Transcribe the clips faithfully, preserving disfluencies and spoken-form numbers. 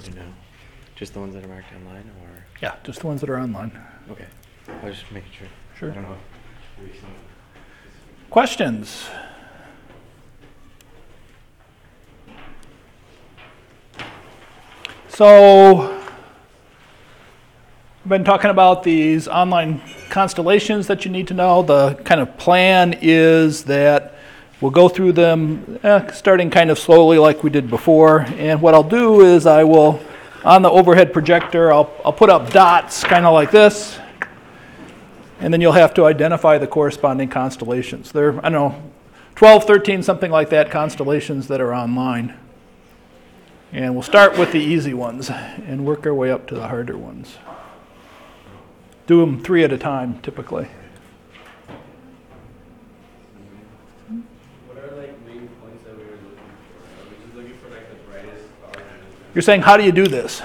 need to know? Just the ones that are marked online, or? Yeah, just the ones that are online. Okay. I was just making sure. Sure. I don't know. Questions? So, we've been talking about these online constellations that you need to know. The kind of plan is that we'll go through them eh, starting kind of slowly like we did before. And what I'll do is I will, on the overhead projector, I'll, I'll put up dots kind of like this. And then you'll have to identify the corresponding constellations. There are, I don't know, twelve, thirteen, something like that, constellations that are online. And we'll start with the easy ones and work our way up to the harder ones. Do them three at a time, typically. What are like main points that we were looking for? Are we just looking for like the brightest stars? You're saying, how do you do this?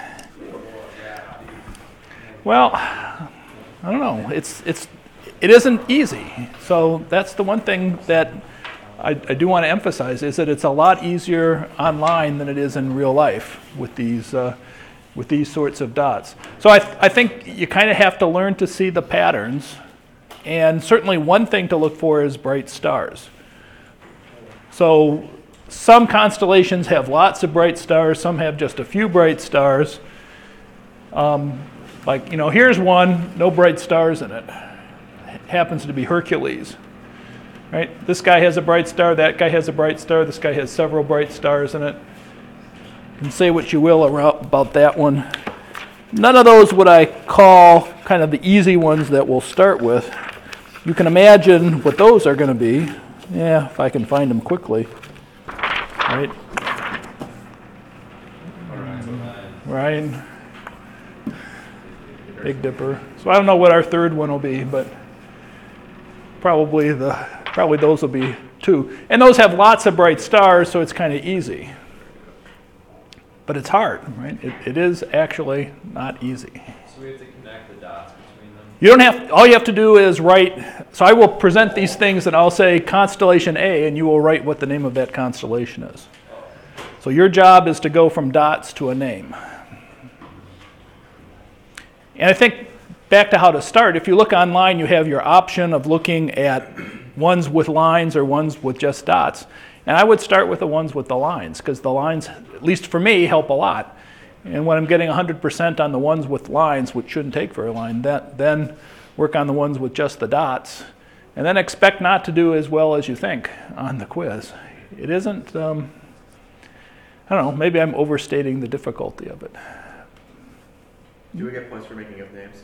Well, I don't know. It's it's it isn't easy. So that's the one thing that I, I do want to emphasize is that it's a lot easier online than it is in real life with these uh, with these sorts of dots. So I th- I think you kind of have to learn to see the patterns, and certainly one thing to look for is bright stars. So some constellations have lots of bright stars. Some have just a few bright stars. Um, like you know, here's one, no bright stars in it. It happens to be Hercules. Right? This guy has a bright star, that guy has a bright star, this guy has several bright stars in it. You can say what you will about that one. None of those would I call kind of the easy ones that we'll start with. You can imagine what those are going to be. Yeah, if I can find them quickly. Right? Right. Big Dipper. So I don't know what our third one will be, but probably the probably those will be two. And those have lots of bright stars, so it's kind of easy. But it's hard, right? It, it is actually not easy. So we have to connect the dots between them? You don't have, all you have to do is write, so I will present these things and I'll say constellation A, and you will write what the name of that constellation is. So your job is to go from dots to a name. And I think back to how to start, if you look online, you have your option of looking at ones with lines or ones with just dots. And I would start with the ones with the lines, because the lines, at least for me, help a lot. And when I'm getting one hundred percent on the ones with lines, which shouldn't take very long, that, then work on the ones with just the dots. And then expect not to do as well as you think on the quiz. It isn't, um, I don't know, maybe I'm overstating the difficulty of it. Do we get points for making up names?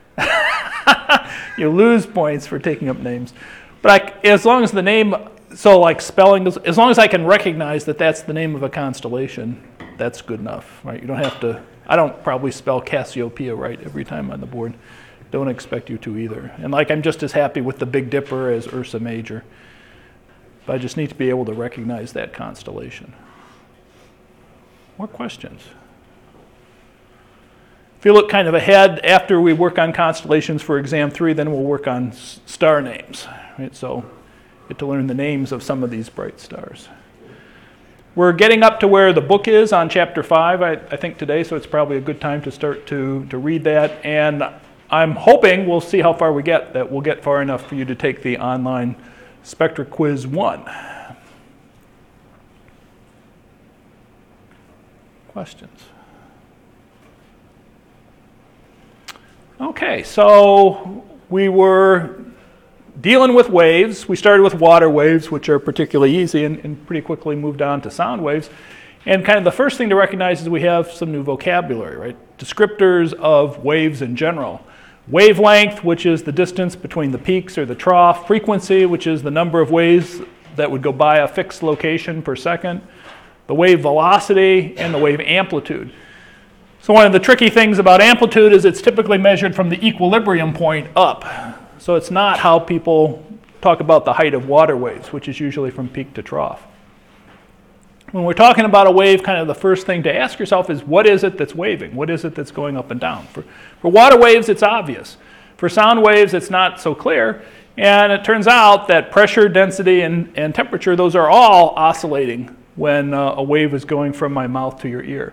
You lose points for taking up names. But I, as long as the name, so like spelling, as long as I can recognize that that's the name of a constellation, that's good enough, right? You don't have to, I don't probably spell Cassiopeia right every time on the board. Don't expect you to either. And like I'm just as happy with the Big Dipper as Ursa Major. But I just need to be able to recognize that constellation. More questions? If you look kind of ahead, after we work on constellations for exam three, then we'll work on s- star names. Right? So get to learn the names of some of these bright stars. We're getting up to where the book is on chapter five, I, I think today, so it's probably a good time to start to, to read that. And I'm hoping, we'll see how far we get, that we'll get far enough for you to take the online Spectra Quiz one. Questions? Okay, so we were dealing with waves. We started with water waves, which are particularly easy, and, and pretty quickly moved on to sound waves. And kind of the first thing to recognize is we have some new vocabulary, right? Descriptors of waves in general. Wavelength, which is the distance between the peaks or the trough. Frequency, which is the number of waves that would go by a fixed location per second. The wave velocity and the wave amplitude. So one of the tricky things about amplitude is it's typically measured from the equilibrium point up. So it's not how people talk about the height of water waves, which is usually from peak to trough. When we're talking about a wave, kind of the first thing to ask yourself is, what is it that's waving? What is it that's going up and down? For, for water waves, it's obvious. For sound waves, it's not so clear. And it turns out that pressure, density, and, and temperature, those are all oscillating when uh, a wave is going from my mouth to your ear.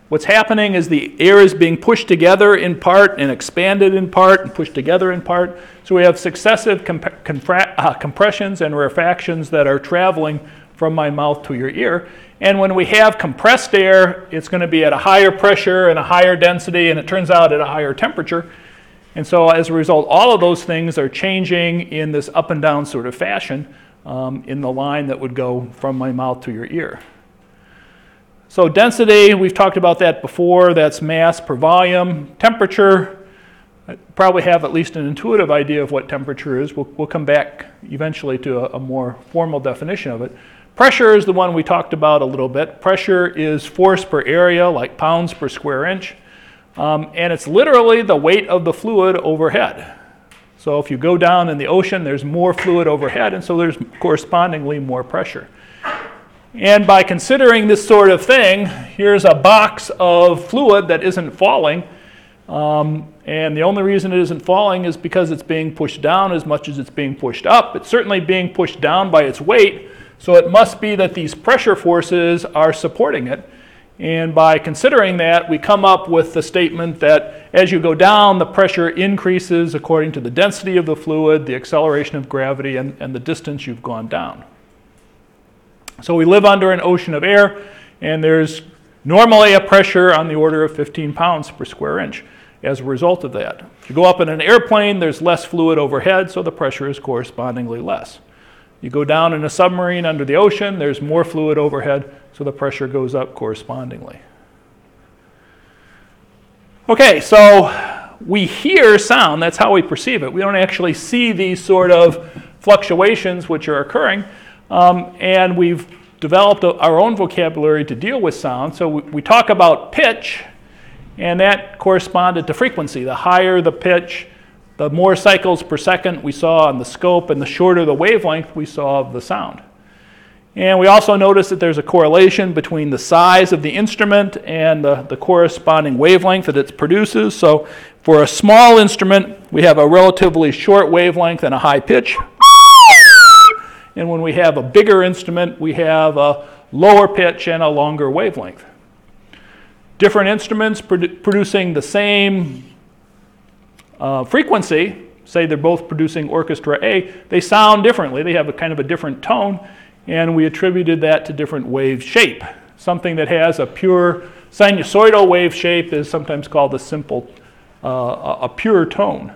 What's happening is the air is being pushed together in part and expanded in part and pushed together in part. So we have successive comp- confra- uh, compressions and rarefactions that are traveling from my mouth to your ear. And when we have compressed air, it's going to be at a higher pressure and a higher density, and it turns out at a higher temperature. And so as a result, all of those things are changing in this up and down sort of fashion um, in the line that would go from my mouth to your ear. So density, we've talked about that before. That's mass per volume. Temperature, I probably have at least an intuitive idea of what temperature is. We'll, we'll come back eventually to a, a more formal definition of it. Pressure is the one we talked about a little bit. Pressure is force per area, like pounds per square inch. Um, and it's literally the weight of the fluid overhead. So if you go down in the ocean, there's more fluid overhead, and so there's correspondingly more pressure. And by considering this sort of thing, here's a box of fluid that isn't falling. Um, and the only reason it isn't falling is because it's being pushed down as much as it's being pushed up. It's certainly being pushed down by its weight, so it must be that these pressure forces are supporting it. And by considering that, we come up with the statement that as you go down, the pressure increases according to the density of the fluid, the acceleration of gravity, and, and the distance you've gone down. So we live under an ocean of air, and there's normally a pressure on the order of fifteen pounds per square inch as a result of that. If you go up in an airplane, there's less fluid overhead, so the pressure is correspondingly less. You go down in a submarine under the ocean, there's more fluid overhead, so the pressure goes up correspondingly. Okay, so we hear sound, that's how we perceive it. We don't actually see these sort of fluctuations which are occurring, um, and we've developed a, our own vocabulary to deal with sound. So we, we talk about pitch, and that corresponded to frequency. The higher the pitch, the more cycles per second we saw on the scope, and the shorter the wavelength we saw of the sound. And we also notice that there's a correlation between the size of the instrument and the, the corresponding wavelength that it produces. So for a small instrument, we have a relatively short wavelength and a high pitch. And when we have a bigger instrument, we have a lower pitch and a longer wavelength. Different instruments produ- producing the same Uh, frequency, say they're both producing orchestra A, they sound differently. They have a kind of a different tone, and we attributed that to different wave shape. Something that has a pure sinusoidal wave shape is sometimes called a simple, uh, a pure tone.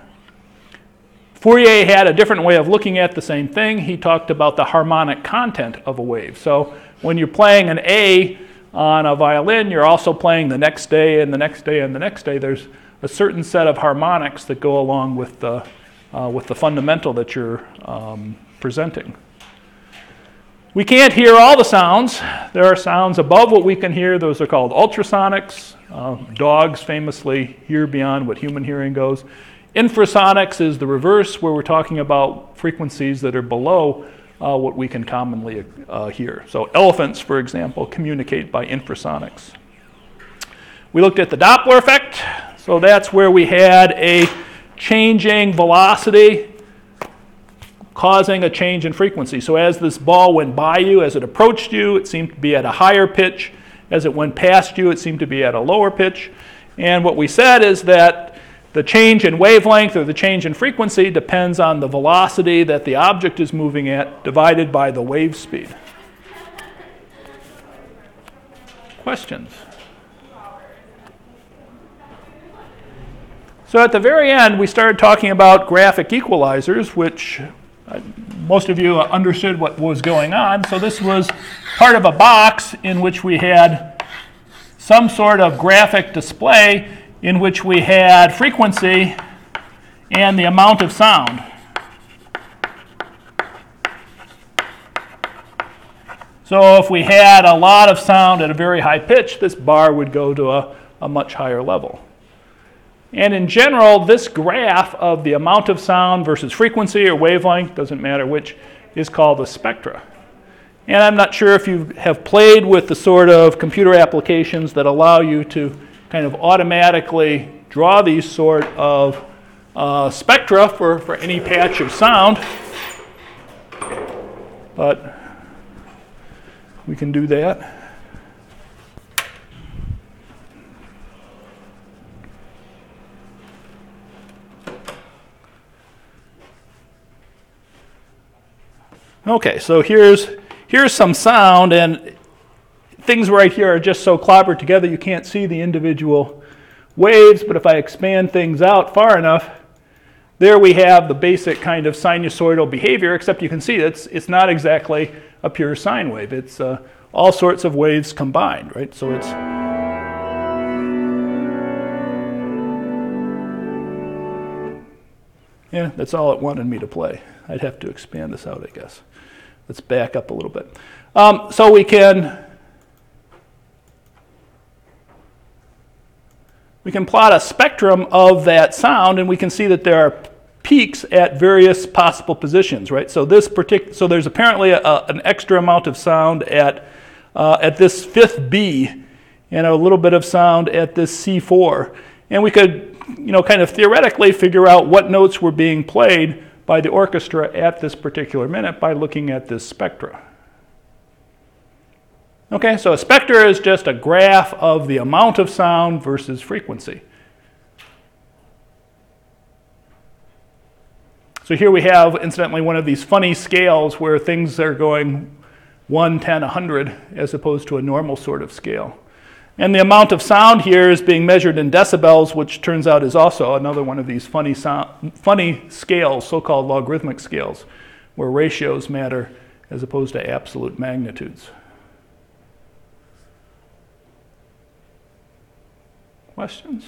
Fourier had a different way of looking at the same thing. He talked about the harmonic content of a wave. So when you're playing an A on a violin, you're also playing the next day and the next day and the next day. There's a certain set of harmonics that go along with the, uh, with the fundamental that you're um, presenting. We can't hear all the sounds. There are sounds above what we can hear. Those are called ultrasonics. Uh, dogs famously hear beyond what human hearing goes. Infrasonics is the reverse, where we're talking about frequencies that are below uh, what we can commonly uh, hear. So elephants, for example, communicate by infrasonics. We looked at the Doppler effect. So that's where we had a changing velocity causing a change in frequency. So as this ball went by you, as it approached you, it seemed to be at a higher pitch. As it went past you, it seemed to be at a lower pitch. And what we said is that the change in wavelength or the change in frequency depends on the velocity that the object is moving at divided by the wave speed. Questions? So at the very end, we started talking about graphic equalizers, which uh, most of you understood what was going on. So this was part of a box in which we had some sort of graphic display in which we had frequency and the amount of sound. So if we had a lot of sound at a very high pitch, this bar would go to a, a much higher level. And in general, this graph of the amount of sound versus frequency or wavelength, doesn't matter which, is called a spectra. And I'm not sure if you have played with the sort of computer applications that allow you to kind of automatically draw these sort of uh, spectra for, for any patch of sound. But we can do that. Okay, so here's, here's some sound, and things right here are just so clobbered together you can't see the individual waves, but if I expand things out far enough, there we have the basic kind of sinusoidal behavior, except you can see it's, it's not exactly a pure sine wave. It's uh, all sorts of waves combined, right? So it's... Yeah, that's all it wanted me to play. I'd have to expand this out, I guess. Let's back up a little bit. Um, so we can... We can plot a spectrum of that sound, and we can see that there are peaks at various possible positions, right? So this partic- so there's apparently a, a, an extra amount of sound at uh, at this fifth B, and a little bit of sound at this C four, and we could, you know, kind of theoretically figure out what notes were being played by the orchestra at this particular minute by looking at this spectra. Okay, so a spectra is just a graph of the amount of sound versus frequency. So here we have, incidentally, one of these funny scales where things are going one, ten, one hundred as opposed to a normal sort of scale. And the amount of sound here is being measured in decibels, which turns out is also another one of these funny, sound, funny scales, so-called logarithmic scales, where ratios matter as opposed to absolute magnitudes. Questions?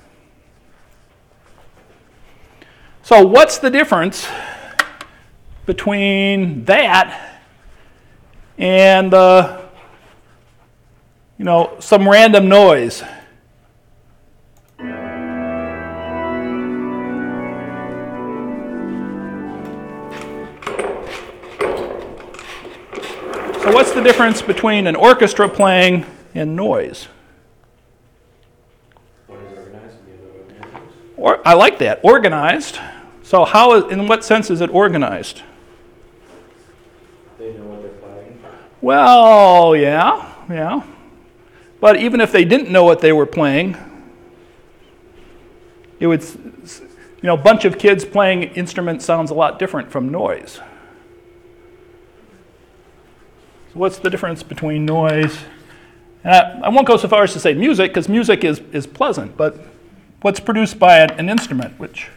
So what's the difference between that and uh, you know, some random noise? So what's the difference between an orchestra playing and noise? Or, I like that, organized. So how, is, in what sense is it organized? They know what they're playing. Well, yeah, yeah. But even if they didn't know what they were playing, it would, you know, a bunch of kids playing instruments sounds a lot different from noise. So what's the difference between noise? And I, I won't go so far as to say music, because music is, is pleasant, but what's produced by an, an instrument, which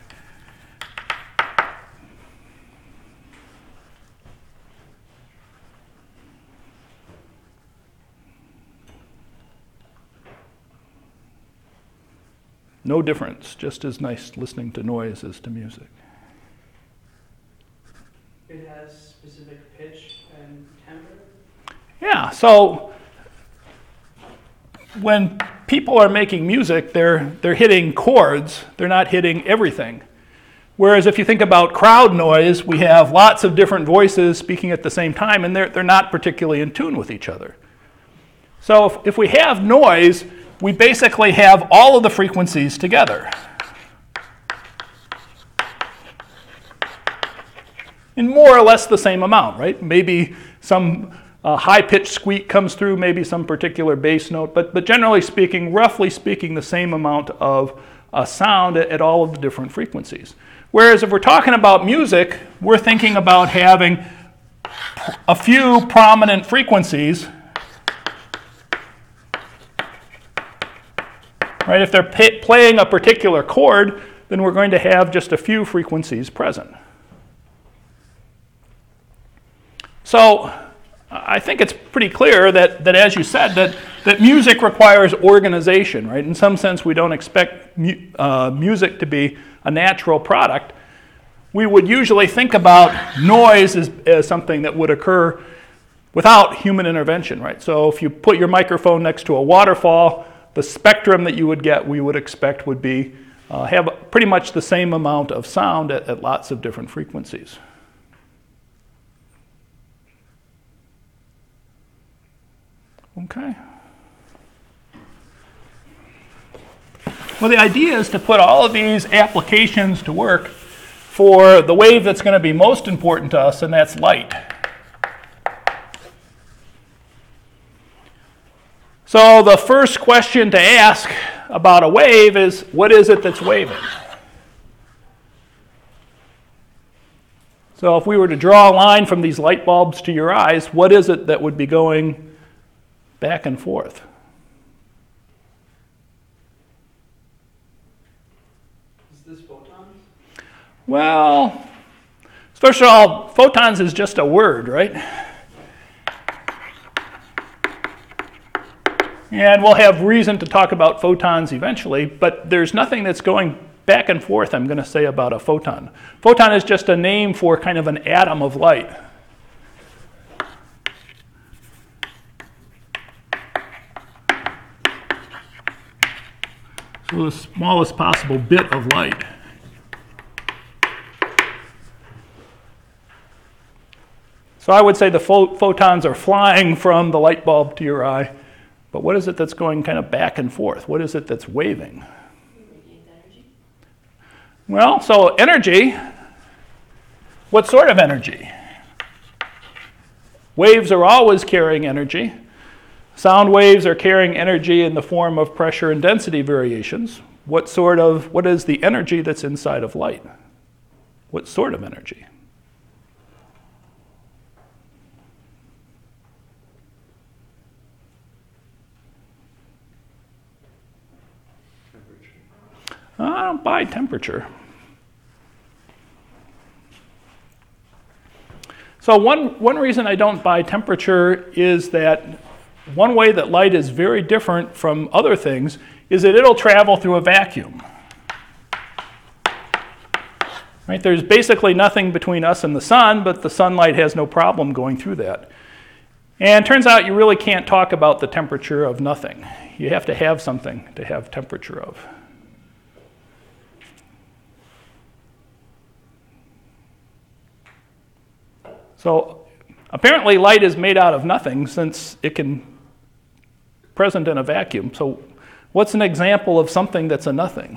no difference, just as nice listening to noise as to music. It has specific pitch and timbre? Yeah, so when people are making music, they're, they're hitting chords, they're not hitting everything. Whereas if you think about crowd noise, we have lots of different voices speaking at the same time, and they're, they're not particularly in tune with each other. So if, if we have noise, we basically have all of the frequencies together. In more or less the same amount, right? Maybe some uh, high-pitched squeak comes through, maybe some particular bass note, but, but generally speaking, roughly speaking, the same amount of uh, sound at, at all of the different frequencies. Whereas if we're talking about music, we're thinking about having a few prominent frequencies. Right? If they're p- playing a particular chord, then we're going to have just a few frequencies present. So I think it's pretty clear that, that as you said, that, that music requires organization, right? In some sense, we don't expect mu- uh, music to be a natural product. We would usually think about noise as, as something that would occur without human intervention, right? So if you put your microphone next to a waterfall, the spectrum that you would get, we would expect would be, uh, have pretty much the same amount of sound at, at lots of different frequencies. Okay. Well, the idea is to put all of these applications to work for the wave that's going to be most important to us, and that's light. So the first question to ask about a wave is, what is it that's waving? So if we were to draw a line from these light bulbs to your eyes, what is it that would be going back and forth? Is this photons? Well, first of all, photons is just a word, right? And we'll have reason to talk about photons eventually, but there's nothing that's going back and forth, I'm going to say, about a photon. Photon is just a name for kind of an atom of light. So the smallest possible bit of light. So I would say the pho- photons are flying from the light bulb to your eye, but what is it that's going kind of back and forth? What is it that's waving? Well, so energy, what sort of energy? Waves are always carrying energy. Sound waves are carrying energy in the form of pressure and density variations. What sort of, what is the energy that's inside of light? What sort of energy? I don't buy temperature. So one, one reason I don't buy temperature is that one way that light is very different from other things is that it'll travel through a vacuum. Right? There's basically nothing between us and the sun, but the sunlight has no problem going through that. And it turns out you really can't talk about the temperature of nothing. You have to have something to have temperature of. So apparently light is made out of nothing since it can present in a vacuum. So what's an example of something that's a nothing?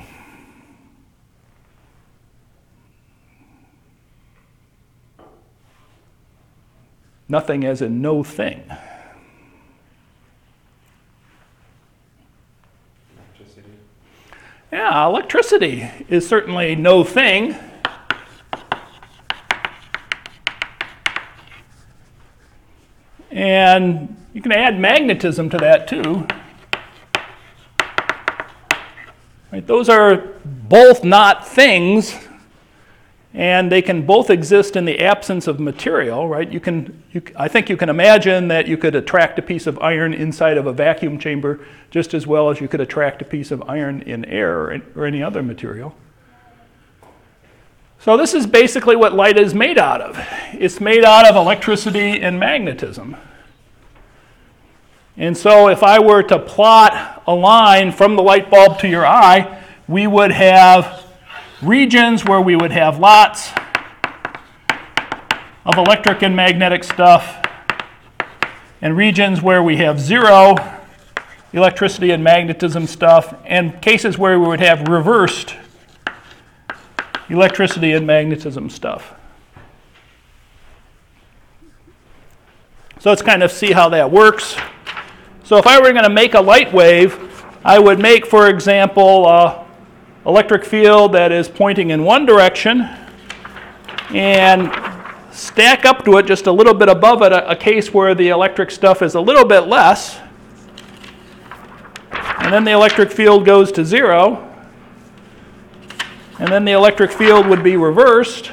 Nothing as in no thing. Electricity. Yeah, electricity is certainly no thing. And you can add magnetism to that too. Right, those are both not things, and they can both exist in the absence of material, right? You can, you, I think you can imagine that you could attract a piece of iron inside of a vacuum chamber just as well as you could attract a piece of iron in air or, or any other material. So this is basically what light is made out of. It's made out of electricity and magnetism. And so if I were to plot a line from the light bulb to your eye, we would have regions where we would have lots of electric and magnetic stuff, and regions where we have zero electricity and magnetism stuff, and cases where we would have reversed electricity and magnetism stuff. So let's kind of see how that works. So if I were going to make a light wave, I would make, for example, an electric field that is pointing in one direction and stack up to it just a little bit above it a, a case where the electric stuff is a little bit less. And then the electric field goes to zero. And then the electric field would be reversed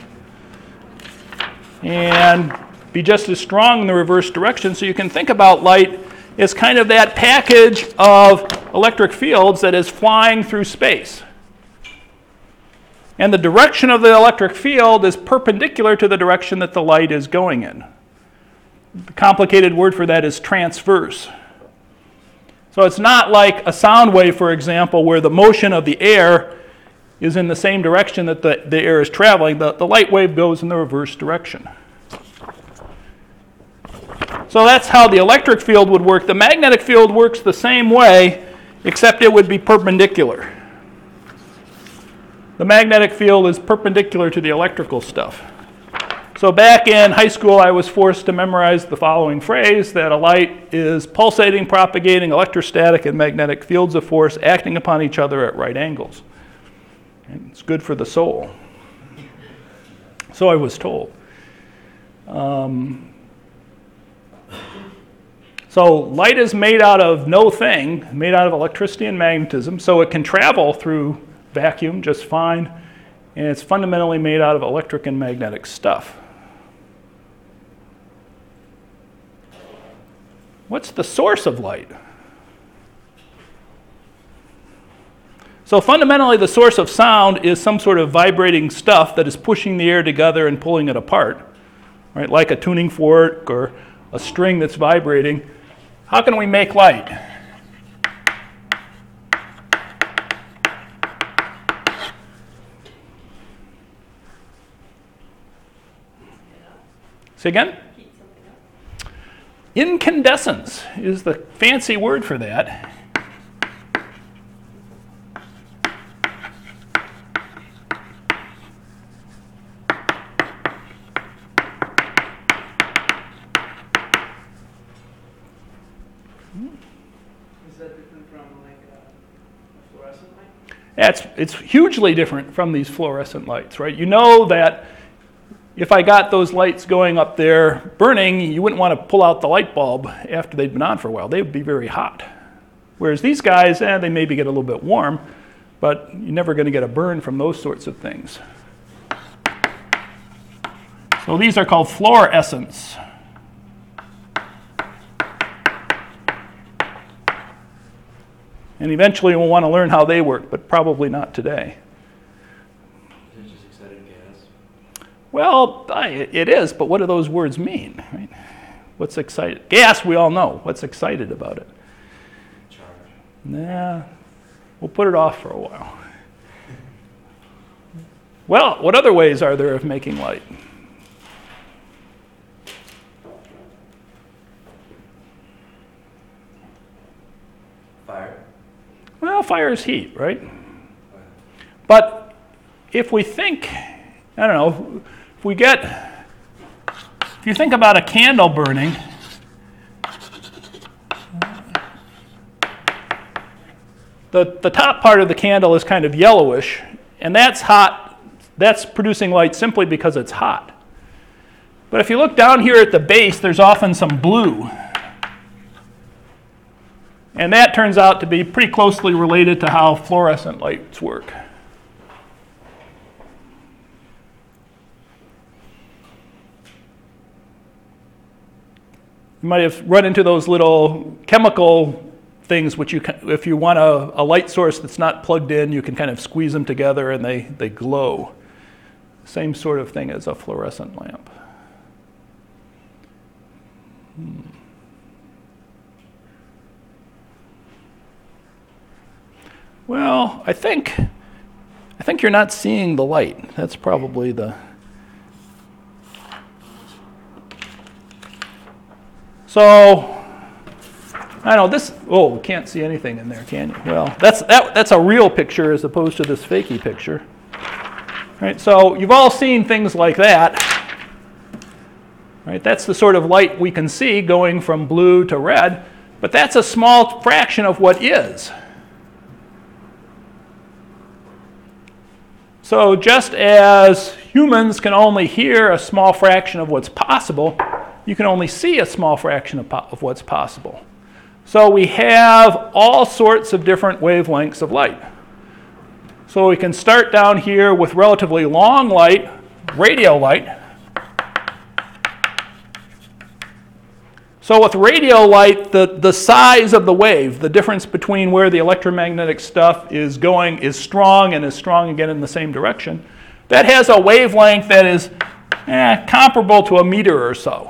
and be just as strong in the reverse direction. So you can think about light as kind of that package of electric fields that is flying through space. And the direction of the electric field is perpendicular to the direction that the light is going in. The complicated word for that is transverse. So it's not like a sound wave, for example, where the motion of the air is in the same direction that the, the air is traveling. The, the light wave goes in the reverse direction. So that's how the electric field would work. The magnetic field works the same way, except it would be perpendicular. The magnetic field is perpendicular to the electrical stuff. So back in high school, I was forced to memorize the following phrase, that a light is pulsating, propagating electrostatic and magnetic fields of force acting upon each other at right angles. And it's good for the soul. So I was told. Um, so light is made out of no thing, made out of electricity and magnetism, so it can travel through vacuum just fine, and it's fundamentally made out of electric and magnetic stuff. What's the source of light? So fundamentally, the source of sound is some sort of vibrating stuff that is pushing the air together and pulling it apart, right? Like a tuning fork or a string that's vibrating. How can we make light? Say again? Incandescence is the fancy word for that. Is that different from like a, a fluorescent light? That's, it's hugely different from these fluorescent lights, right? You know that if I got those lights going up there burning, you wouldn't want to pull out the light bulb after they'd been on for a while. They would be very hot. Whereas these guys, eh, they maybe get a little bit warm, but you're never going to get a burn from those sorts of things. So these are called fluorescents. And eventually we'll want to learn how they work, but probably not today. Is it just excited gas? Well, I, it is, but what do those words mean? Right? What's excited? Gas, we all know. What's excited about it? Charge. Nah, we'll put it off for a while. Well, what other ways are there of making light? Fire. Well, fire is heat, right? But if we think, I don't know, if we get, if you think about a candle burning, the, the top part of the candle is kind of yellowish, and that's hot, that's producing light simply because it's hot. But if you look down here at the base, there's often some blue. And that turns out to be pretty closely related to how fluorescent lights work. You might have run into those little chemical things which you can, if you want a, a light source that's not plugged in, you can kind of squeeze them together and they, they glow. Same sort of thing as a fluorescent lamp. Hmm. Well, I think I think you're not seeing the light. That's probably the. So, I don't know this. Oh, we can't see anything in there, can you? Well, that's that. That's a real picture as opposed to this fakey picture. Right. So you've all seen things like that. Right. That's the sort of light we can see going from blue to red, but that's a small fraction of what is. So just as humans can only hear a small fraction of what's possible, you can only see a small fraction of, po- of what's possible. So we have all sorts of different wavelengths of light. So we can start down here with relatively long light, radio light. So with radio light, the, the size of the wave, the difference between where the electromagnetic stuff is going is strong and is strong again in the same direction. That has a wavelength that is eh, comparable to a meter or so.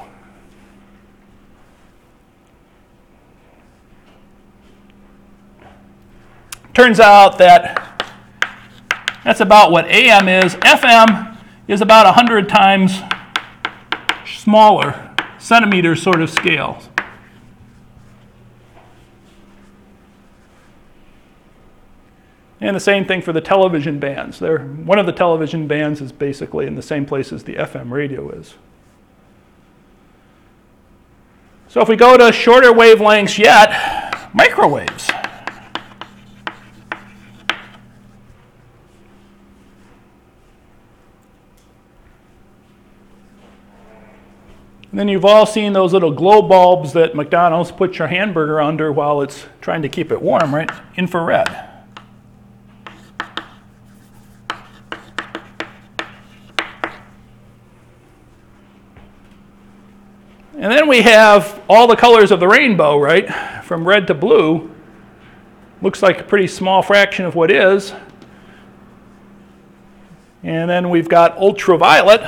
Turns out that that's about what A M is. F M is about one hundred times smaller. Centimeter sort of scale. And the same thing for the television bands. They're, one of the television bands is basically in the same place as the F M radio is. So if we go to shorter wavelengths yet, microwaves. And then you've all seen those little glow bulbs that McDonald's puts your hamburger under while it's trying to keep it warm, right? Infrared. And then we have all the colors of the rainbow, right? From red to blue. Looks like a pretty small fraction of what is. And then we've got ultraviolet.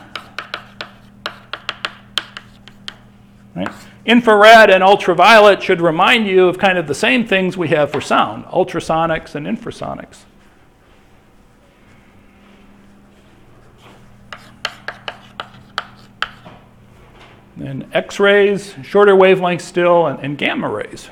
Right? Infrared and ultraviolet should remind you of kind of the same things we have for sound, ultrasonics and infrasonics. And X-rays, shorter wavelengths still, and, and gamma rays.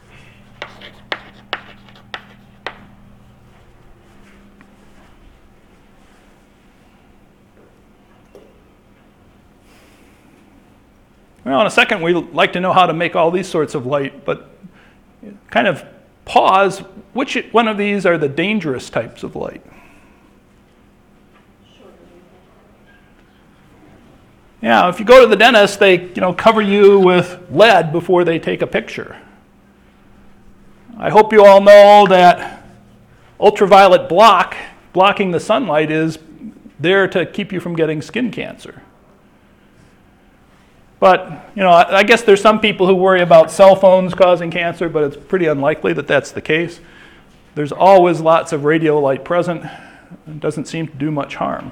Well, in a second, we'd like to know how to make all these sorts of light, but kind of pause, which one of these are the dangerous types of light? Yeah, if you go to the dentist, they you know, cover you with lead before they take a picture. I hope you all know that ultraviolet block, blocking the sunlight, is there to keep you from getting skin cancer. But, you know, I guess there's some people who worry about cell phones causing cancer, but it's pretty unlikely that that's the case. There's always lots of radio light present. It doesn't seem to do much harm.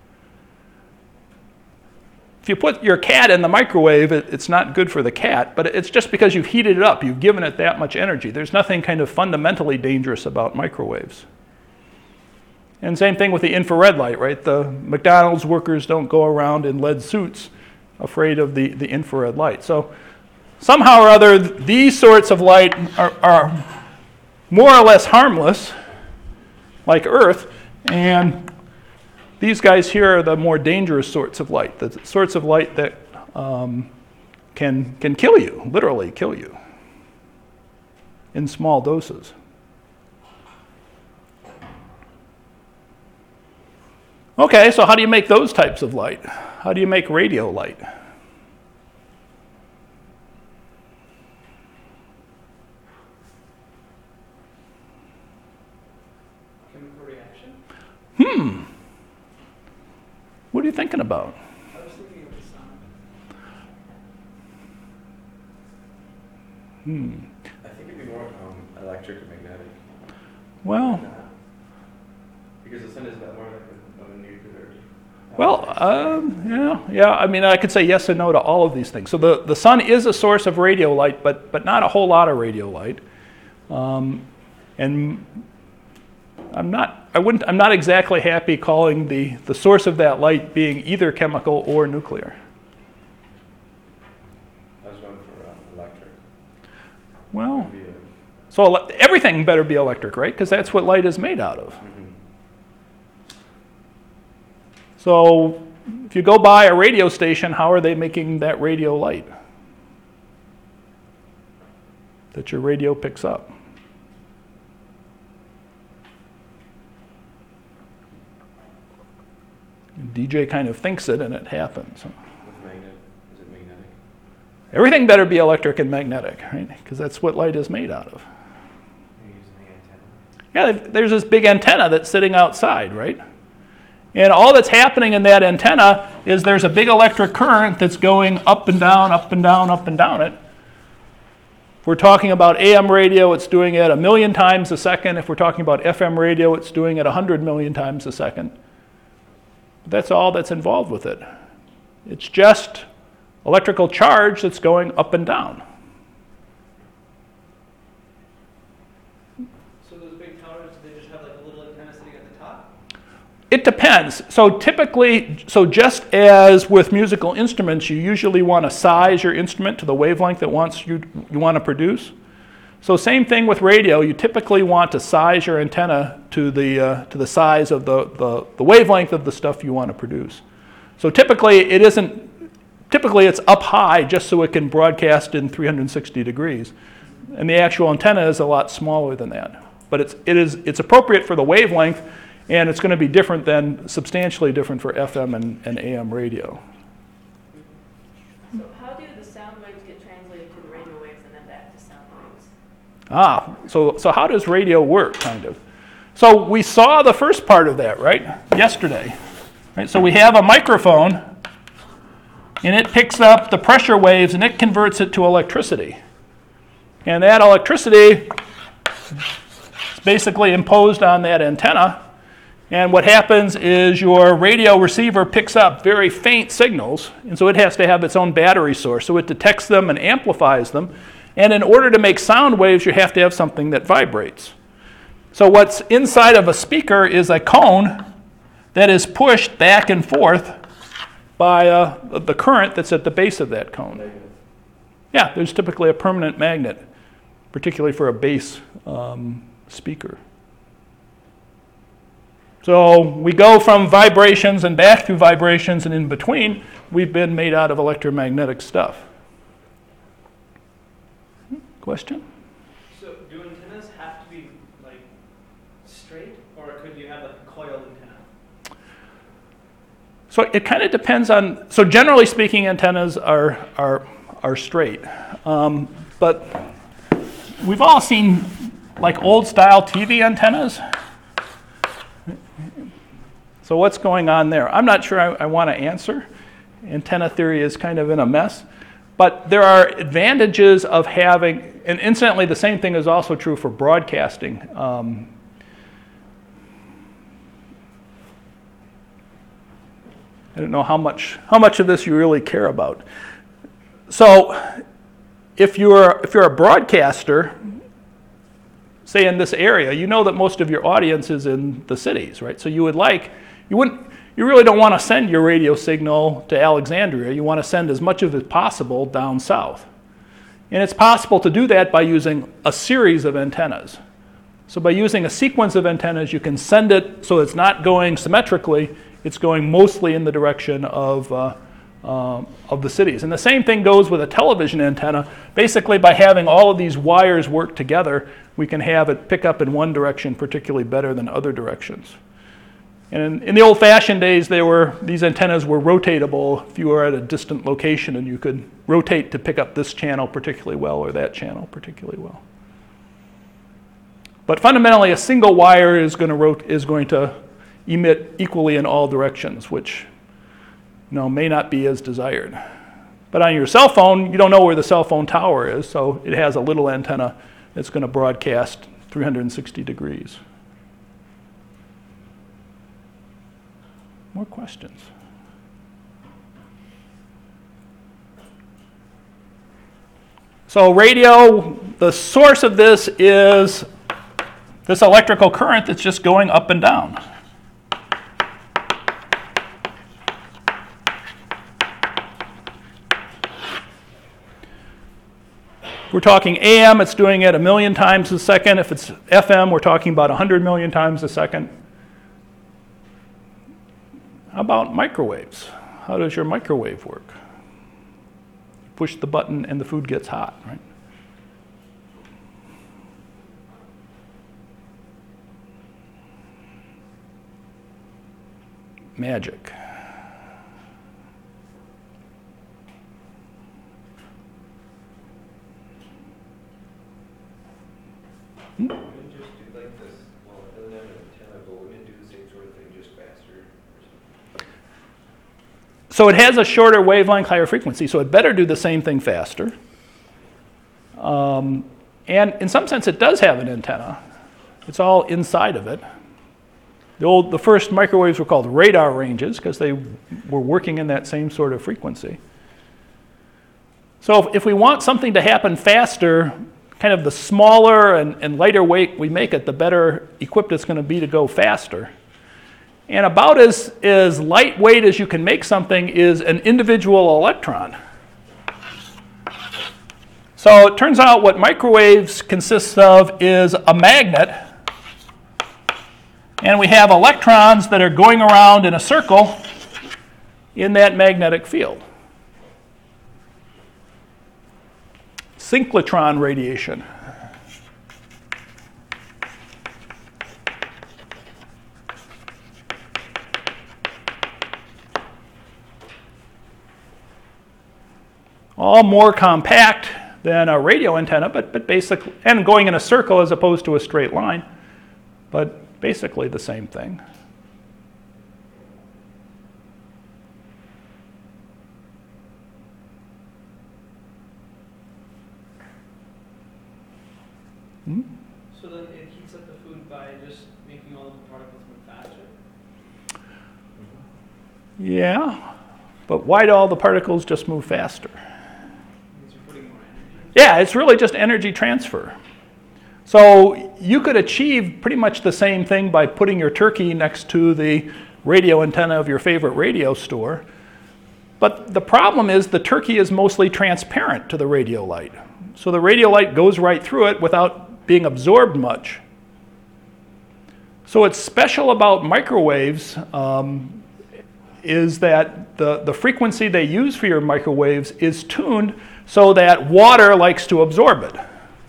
If you put your cat in the microwave, it, it's not good for the cat, but it's just because you've heated it up. You've given it that much energy. There's nothing kind of fundamentally dangerous about microwaves. And same thing with the infrared light, right? The McDonald's workers don't go around in lead suits afraid of the, the infrared light. So somehow or other, these sorts of light are, are more or less harmless, like Earth, and these guys here are the more dangerous sorts of light, the sorts of light that um, can, can kill you, literally kill you, in small doses. Okay, so how do you make those types of light? How do you make radio light? Chemical reaction? Hmm. What are you thinking about? I was thinking of the sun. Hmm. I think it'd be more um, electric or magnetic. Well, Because the sun is more like a, a nuclear. well, um, yeah, yeah. I mean, I could say yes and no to all of these things. So the, the sun is a source of radio light, but but not a whole lot of radio light. Um, and I'm not, I wouldn't, I'm not exactly happy calling the, the source of that light being either chemical or nuclear. I was going for uh, electric. Well, Maybe a- so ele- everything better be electric, right? Because that's what light is made out of. Mhm. So if you go by a radio station, how are they making that radio light that your radio picks up? D J kind of thinks it, and it happens. With magnet, is it magnetic? Everything better be electric and magnetic, right? Because that's what light is made out of. You're using the antenna. Yeah, there's this big antenna that's sitting outside, right? And all that's happening in that antenna is there's a big electric current that's going up and down, up and down, up and down it. If we're talking about A M radio, it's doing it a million times a second. If we're talking about F M radio, it's doing it one hundred million times a second. That's all that's involved with it. It's just electrical charge that's going up and down. So those big towers, they just have like a little antenna sitting at the top? It depends. So typically, so just as with musical instruments, you usually want to size your instrument to the wavelength that wants you, you want to produce. So same thing with radio. You typically want to size your antenna to the, uh, to the size of the, the, the wavelength of the stuff you want to produce. So typically it isn't, typically it's up high just so it can broadcast in three hundred sixty degrees. And the actual antenna is a lot smaller than that. But it's, it is, it's appropriate for the wavelength, and it's going to be different than, substantially different for F M and, and A M radio. Ah, so, so how does radio work, kind of? So we saw the first part of that, right, yesterday. Right? So we have a microphone, and it picks up the pressure waves, and it converts it to electricity. And that electricity is basically imposed on that antenna. And what happens is your radio receiver picks up very faint signals, and so it has to have its own battery source. So it detects them and amplifies them. And in order to make sound waves, you have to have something that vibrates. So what's inside of a speaker is a cone that is pushed back and forth by uh, the current that's at the base of that cone. Yeah, there's typically a permanent magnet, particularly for a bass um, speaker. So we go from vibrations and back to vibrations, and in between, we've been made out of electromagnetic stuff. Question? So do antennas have to be like straight, or could you have like a coiled antenna? So it kind of depends on, so generally speaking, antennas are, are, are straight. Um, but we've all seen like old style T V antennas. So what's going on there? I'm not sure I, I want to answer. Antenna theory is kind of in a mess. But there are advantages of having, and incidentally, the same thing is also true for broadcasting. Um, I don't know how much, how much of this you really care about. So if you're, if you're a broadcaster, say in this area, you know that most of your audience is in the cities, right? So you would like, you wouldn't, you really don't want to send your radio signal to Alexandria. You want to send as much of it possible down south. And it's possible to do that by using a series of antennas. So by using a sequence of antennas, you can send it so it's not going symmetrically, it's going mostly in the direction of, uh, uh, of the cities. And the same thing goes with a television antenna. Basically, by having all of these wires work together, we can have it pick up in one direction particularly better than other directions. And in, in the old-fashioned days, they were, these antennas were rotatable if you were at a distant location, and you could rotate to pick up this channel particularly well or that channel particularly well. But fundamentally, a single wire is going to, rot- is going to emit equally in all directions, which you know, may not be as desired. But on your cell phone, you don't know where the cell phone tower is, so it has a little antenna that's going to broadcast three hundred sixty degrees. More questions? So radio, the source of this is this electrical current that's just going up and down. If we're talking A M, it's doing it a million times a second. If it's F M, we're talking about one hundred million times a second. How about microwaves? How does your microwave work? Push the button and the food gets hot, right? Magic. Hmm? Wouldn't just do like this, well, it doesn't have an antenna, but wouldn't it do the same sort of thing, just faster? So it has a shorter wavelength, higher frequency, so it better do the same thing faster. Um, and in some sense, it does have an antenna. It's all inside of it. The, old, the first microwaves were called radar ranges because they were working in that same sort of frequency. So if, if we want something to happen faster, kind of the smaller and, and lighter weight we make it, the better equipped it's going to be to go faster. And about as, as lightweight as you can make something is an individual electron. So it turns out what microwaves consists of is a magnet. And we have electrons that are going around in a circle in that magnetic field. Synchrotron radiation. All more compact, than a radio antenna, but, but basically, and going in a circle as opposed to a straight line, but basically the same thing. Hmm? So then it heats up the food by just making all of the particles move faster? Yeah, but why do all the particles just move faster? Because you're putting more energy. Yeah, it's really just energy transfer. So you could achieve pretty much the same thing by putting your turkey next to the radio antenna of your favorite radio store. But the problem is the turkey is mostly transparent to the radio light. So the radio light goes right through it without being absorbed much. So what's special about microwaves um, is that the, the frequency they use for your microwaves is tuned so that water likes to absorb it.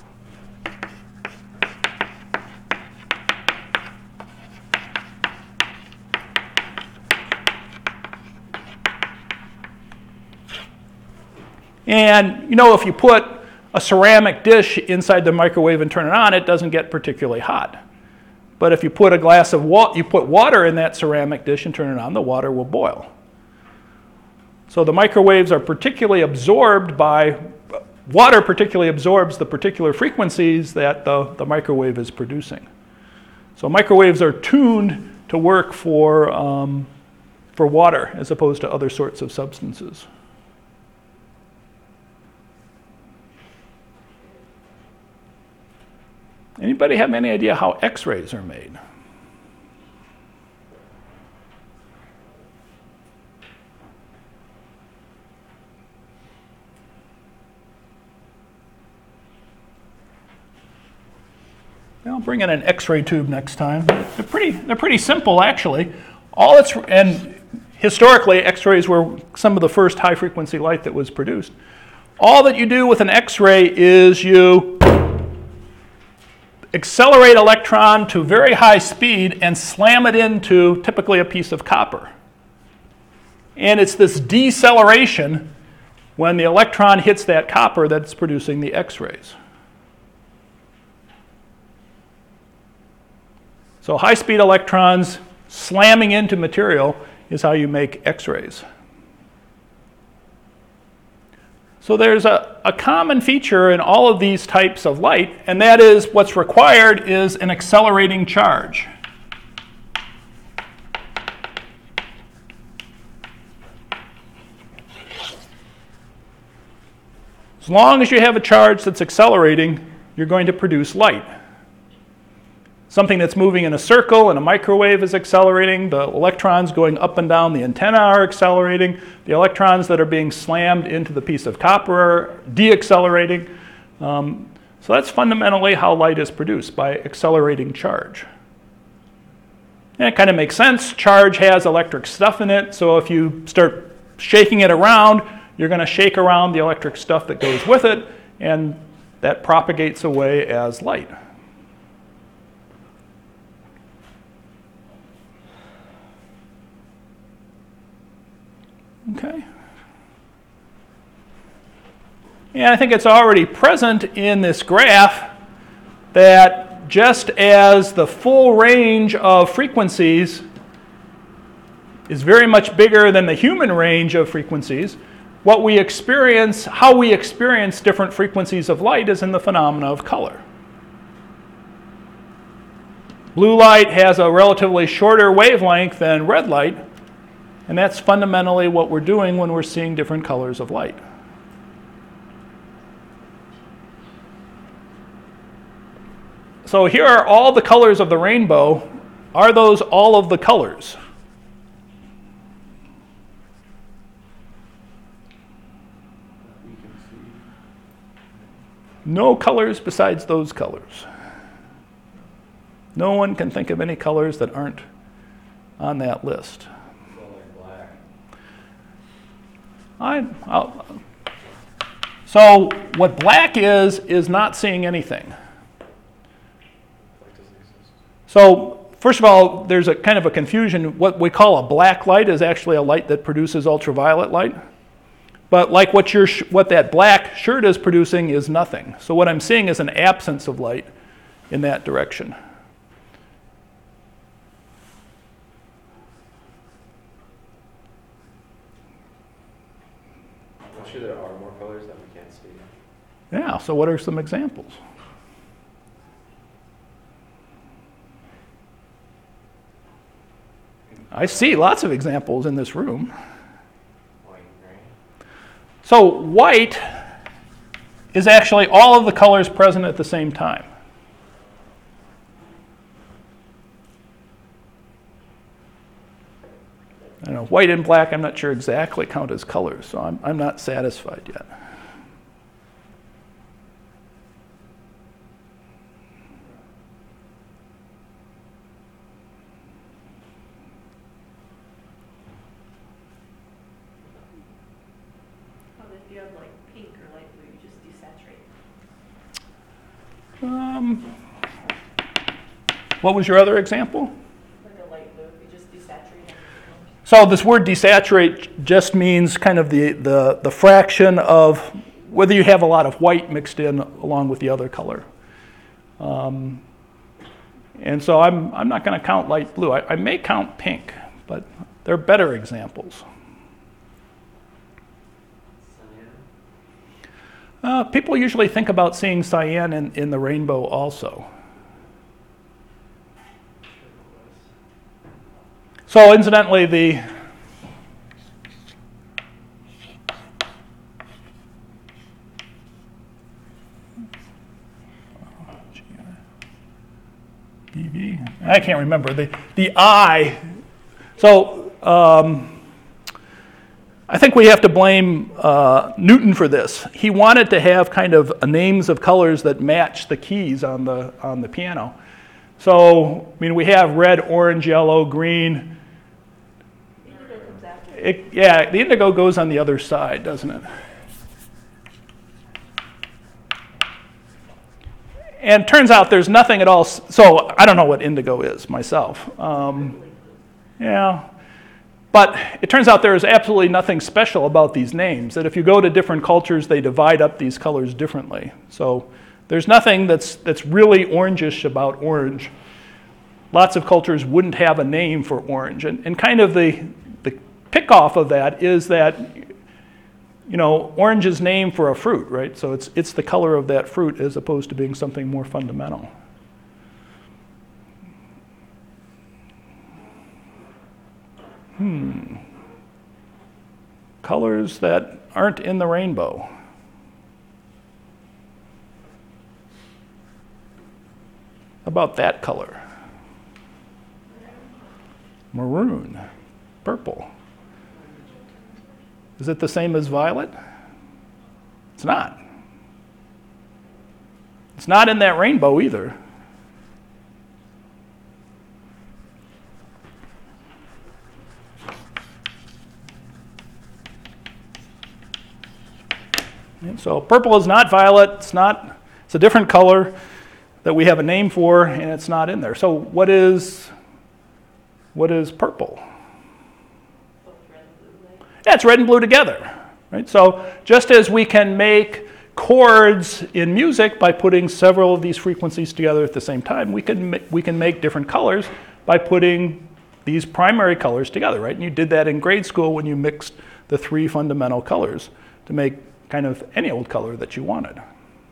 And you know, if you put a ceramic dish inside the microwave and turn it on, it doesn't get particularly hot. But if you put a glass of water, you put water in that ceramic dish and turn it on, the water will boil. So the microwaves are particularly absorbed by, water particularly absorbs the particular frequencies that the, the microwave is producing. So microwaves are tuned to work for, um, for water as opposed to other sorts of substances. Anybody have any idea how X-rays are made? I'll bring in an X-ray tube next time. They're pretty, they're pretty simple, actually. All it's, and historically, X-rays were some of the first high-frequency light that was produced. All that you do with an X-ray is you accelerate electron to very high speed and slam it into typically a piece of copper. And it's this deceleration when the electron hits that copper that's producing the X-rays. So high-speed electrons slamming into material is how you make X-rays. So there's a, a common feature in all of these types of light, and that is what's required is an accelerating charge. As long as you have a charge that's accelerating, you're going to produce light. Something that's moving in a circle in a microwave is accelerating. The electrons going up and down the antenna are accelerating. The electrons that are being slammed into the piece of copper are deaccelerating. Um, so that's fundamentally how light is produced, by accelerating charge. And it kind of makes sense. Charge has electric stuff in it, so if you start shaking it around, you're going to shake around the electric stuff that goes with it, and that propagates away as light. Okay. And I think it's already present in this graph that just as the full range of frequencies is very much bigger than the human range of frequencies, what we experience, how we experience different frequencies of light is in the phenomena of color. Blue light has a relatively shorter wavelength than red light, and that's fundamentally what we're doing when we're seeing different colors of light. So here are all the colors of the rainbow. Are those all of the colors? No colors besides those colors. No one can think of any colors that aren't on that list. I, I'll, so what black is, is not seeing anything. So first of all, there's a kind of a confusion. What we call a black light is actually a light that produces ultraviolet light. But like what, your sh what that black shirt is producing is nothing. So what I'm seeing is an absence of light in that direction. I'm sure there are more colors that we can't see. Yeah, so what are some examples? I see lots of examples in this room. White and gray. So white is actually all of the colors present at the same time. I don't know, white and black I'm not sure exactly count as colors, so I'm, I'm not satisfied yet. If you have like pink or light blue, you just desaturate. Um, what was your other example? Like a light blue, if you just desaturate. So this word desaturate just means kind of the, the, the fraction of whether you have a lot of white mixed in along with the other color. Um, and so I'm, I'm not going to count light blue. I, I may count pink, but they're better examples. Uh, people usually think about seeing cyan in, in the rainbow also. So incidentally, the E V, I can't remember the the I. So um, I think we have to blame uh, Newton for this. He wanted to have kind of names of colors that match the keys on the on the piano. So I mean, we have red, orange, yellow, green. Indigo comes after. It, yeah, the indigo goes on the other side, doesn't it? And it turns out there's nothing at all. So I don't know what indigo is myself. Um, yeah. But it turns out there is absolutely nothing special about these names, that if you go to different cultures, they divide up these colors differently. So there's nothing that's, that's really orangish about orange. Lots of cultures wouldn't have a name for orange. And, and kind of the, the pick-off of that is that, you know, orange is named for a fruit, right? So it's, it's the color of that fruit as opposed to being something more fundamental. Hmm. Colors that aren't in the rainbow. How about that color? Maroon. Purple. Is it the same as violet? It's not. It's not in that rainbow either. And so purple is not violet, it's not, it's a different color that we have a name for, and it's not in there. So what is, what is purple? Both red and blue, right? Yeah, it's red and blue together, right? So just as we can make chords in music by putting several of these frequencies together at the same time, we can, we can make different colors by putting these primary colors together, right? And you did that in grade school when you mixed the three fundamental colors to make kind of any old color that you wanted.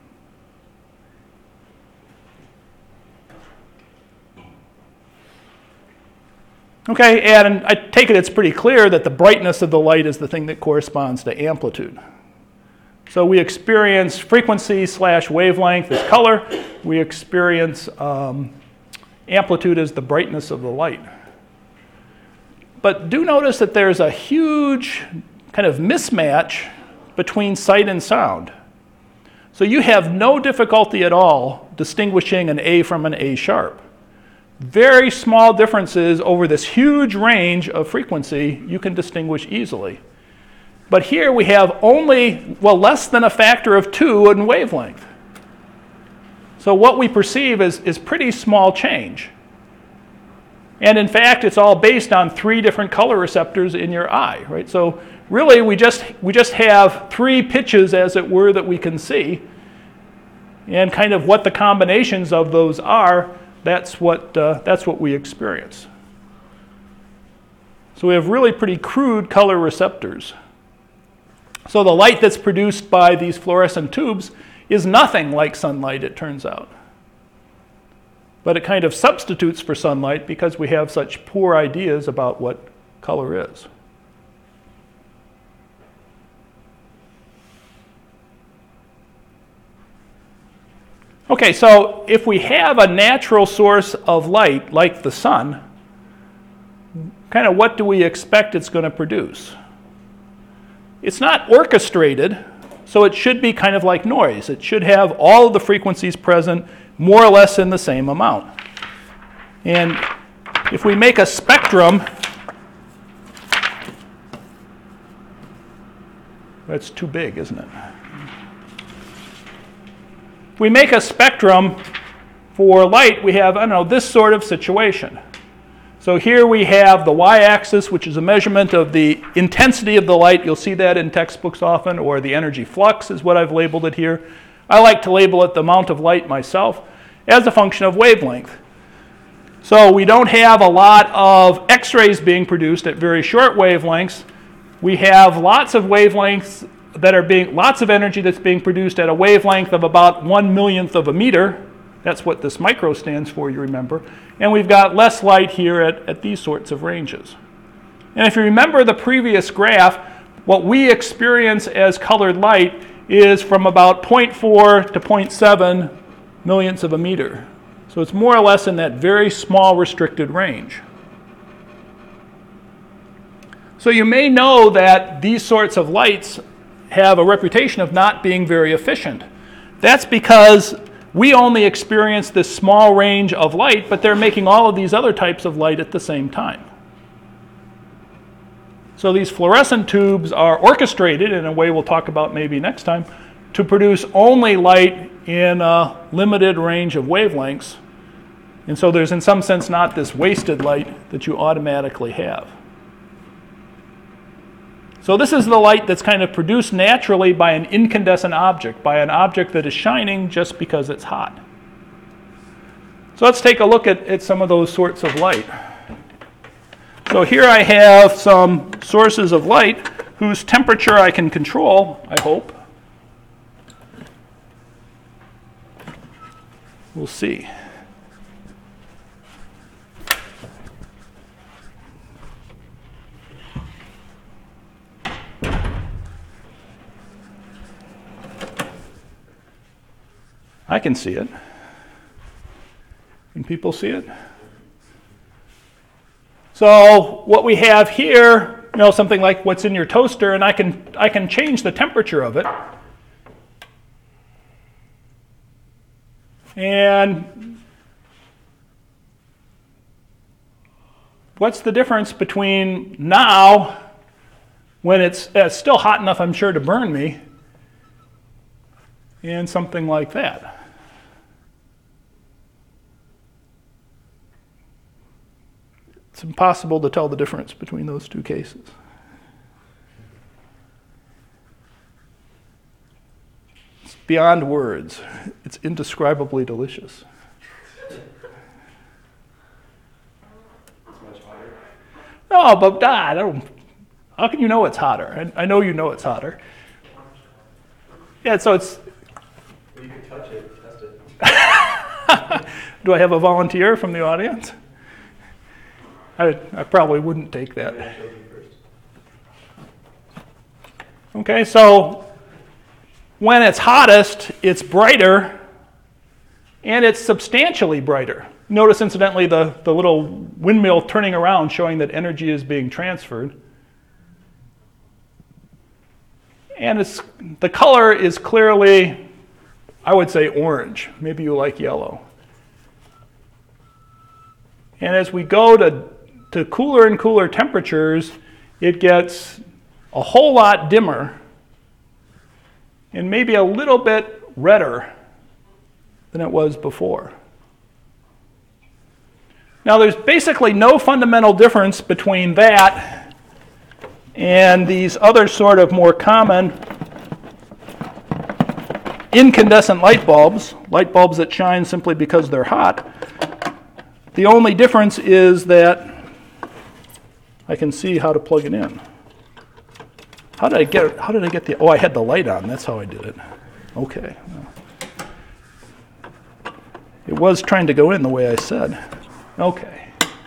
Okay, and I take it it's pretty clear that the brightness of the light is the thing that corresponds to amplitude. So we experience frequency slash wavelength as color. We experience um, amplitude as the brightness of the light. But do notice that there's a huge kind of mismatch between sight and sound. So you have no difficulty at all distinguishing an A from an A sharp. Very small differences over this huge range of frequency you can distinguish easily. But here we have only, well, less than a factor of two in wavelength. So what we perceive is, is pretty small change. And in fact, it's all based on three different color receptors in your eye, right? So really we just, we just have three pitches, as it were, that we can see. And kind of what the combinations of those are, that's what, uh, that's what we experience. So we have really pretty crude color receptors. So the light that's produced by these fluorescent tubes is nothing like sunlight, it turns out. But it kind of substitutes for sunlight because we have such poor ideas about what color is. Okay, so if we have a natural source of light, like the sun, kind of what do we expect it's going to produce? It's not orchestrated, so it should be kind of like noise. It should have all of the frequencies present more or less in the same amount. And if we make a spectrum, that's too big, isn't it? If we make a spectrum for light, we have, I don't know, this sort of situation. So here we have the y-axis, which is a measurement of the intensity of the light. You'll see that in textbooks often, or the energy flux is what I've labeled it here. I like to label it the amount of light myself as a function of wavelength. So we don't have a lot of X-rays being produced at very short wavelengths. We have lots of wavelengths that are being, lots of energy that's being produced at a wavelength of about one millionth of a meter. That's what this micro stands for, you remember. And we've got less light here at, at these sorts of ranges. And if you remember the previous graph, what we experience as colored light is from about zero point four to zero point seven millionths of a meter. So it's more or less in that very small restricted range. So you may know that these sorts of lights have a reputation of not being very efficient. That's because we only experience this small range of light, but they're making all of these other types of light at the same time. So these fluorescent tubes are orchestrated in a way we'll talk about maybe next time to produce only light in a limited range of wavelengths. And so there's in some sense not this wasted light that you automatically have. So this is the light that's kind of produced naturally by an incandescent object, by an object that is shining just because it's hot. So let's take a look at, at some of those sorts of light. So here I have some sources of light whose temperature I can control, I hope. We'll see. I can see it. Can people see it? So what we have here, you know, something like what's in your toaster, and I can I can change the temperature of it. And what's the difference between now, when it's, it's still hot enough, I'm sure, to burn me, and something like that? It's impossible to tell the difference between those two cases. It's beyond words. It's indescribably delicious. It's much hotter. No, but ah, I don't. How can you know it's hotter? I, I know you know it's hotter. Yeah, so it's. Well, you can touch it, test it. Do I have a volunteer from the audience? I, I probably wouldn't take that. Maybe I showed you first. Okay, so when it's hottest, it's brighter, and it's substantially brighter. Notice, incidentally, the, the little windmill turning around showing that energy is being transferred. And it's, the color is clearly, I would say, orange. Maybe you like yellow. And as we go to, to cooler and cooler temperatures, it gets a whole lot dimmer and maybe a little bit redder than it was before. Now, there's basically no fundamental difference between that and these other sort of more common incandescent light bulbs, light bulbs that shine simply because they're hot. The only difference is that I can see how to plug it in. How did I get, how did I get the, oh, I had the light on, that's how I did it. Okay. It was trying to go in the way I said. Okay.